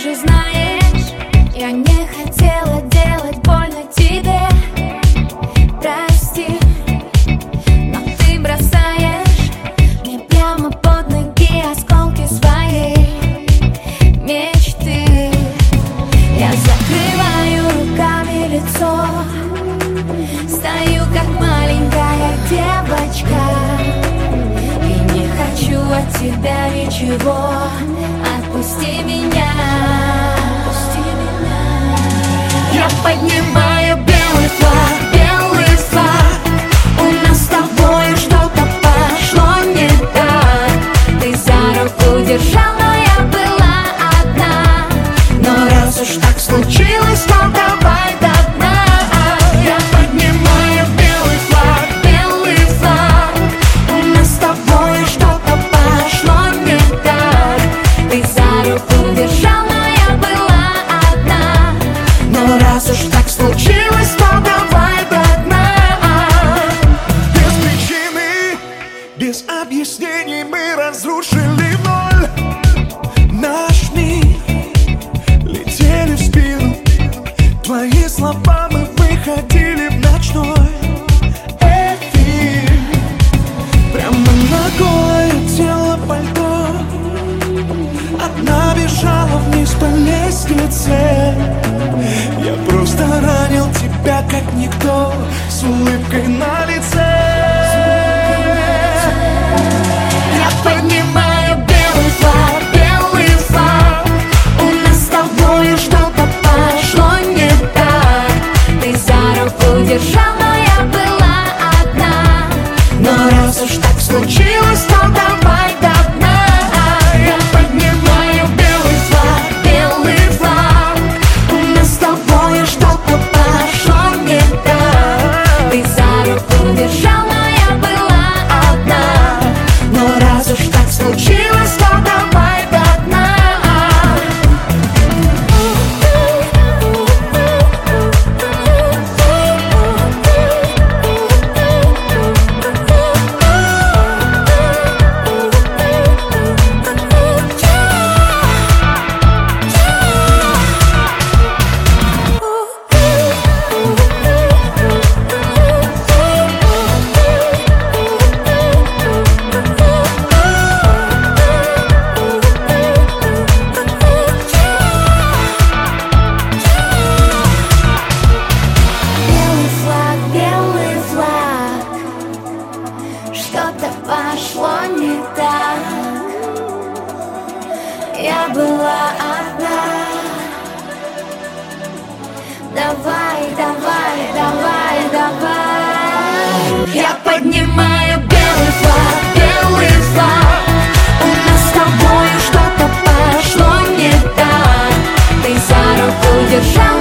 же знаешь, я не хотела делать больно тебе. Прости, но ты бросаешь мне прямо под ноги осколки своей мечты. Я закрываю руками лицо, стою как маленькая девочка и не хочу от тебя ничего. Отпусти меня, отпусти меня. Я поднимаю белый флаг, у нас с тобой что-то пошло не так. Ты за руку держал, но я была одна. Но раз уж так случилось, то давай до дна. Я поднимаю белый флаг, у нас с тобой что-то пошло не так. Ты за руку держал, но я была одна. Но раз уж так случилось, то давай до дна. Без причины, без объяснений мы разрушили в ноль наш мир. Летели в спину твои слова, мы выходили в ночной эфир. Прямо ногой тело пальто, одна бежала вниз по лестнице. Я просто ранил тебя как никто, с улыбкой на лице. Я поднимаю белый флаг, у нас с тобой что-то пошло не так. Ты за руку держал, но я была одна. Но раз уж так случилось, то давай до дна. Я поднимаю белый флаг, у нас с тобой что-то пошло не так. Ты за руку держал, но я была одна. Но раз уж так случилось, то давай до дна. Белый флаг, что-то пошло не так. Я была одна. Давай, давай, давай, давай. Я поднимаю белый флаг, у нас с тобой что-то пошло не так. Ты за руку держал.